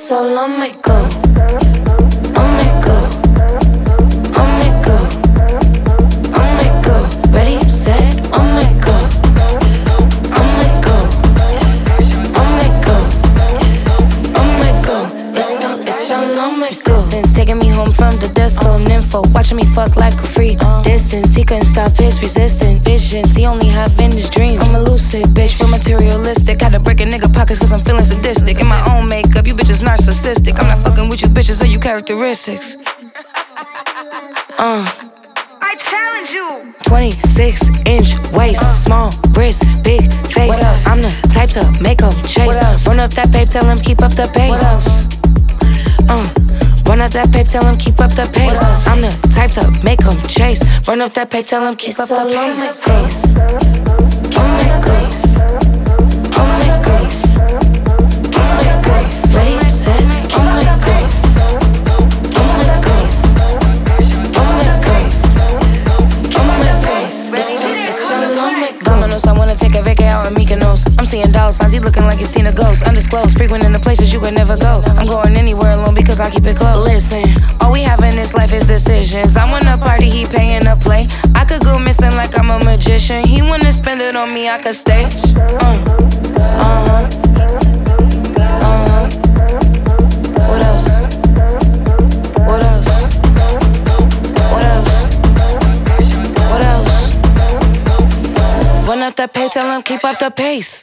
all on my go. On my go. On my go. On my go. Ready, set, on my go. On my go. On my go. On my go. It's all on my go. Resistance taking me home from the disco. Nympho watching me fuck like a freak. Distance, he couldn't stop his resistance. Visions, he only having his dreams. I'm a lucid bitch, real materialistic. Had to break a nigga pockets cause I'm feeling sadistic. In my own makeup, you bitches narcissistic. I'm not fucking with you bitches or you characteristics. I challenge you. 26-inch waist, small wrist, big face. I'm the type to make 'em chase. Run up that pape, tell him keep up the pace. Run up that pape, tell him keep up the pace. I'm the type to make 'em chase. Run up that pape, tell him keep up the pace. On my grace, on my grace, on my grace. Ready, set, on my grace, on my grace, on my grace, on my grace. It's all on my Dominoes, I wanna take a vacay out in Mykonos. I'm seeing dollar signs, he looking like he's seen a ghost. Undisclosed, frequent in the places you could never go. I'm going anywhere alone because I keep it close. Listen, all we have in this life is decisions. I wanna party, he paying to play. I could go missing like I'm a magician. He wanna spend it on me, I could stay. What else? What else? What else? What else? Run up that pay, tell him keep up the pace.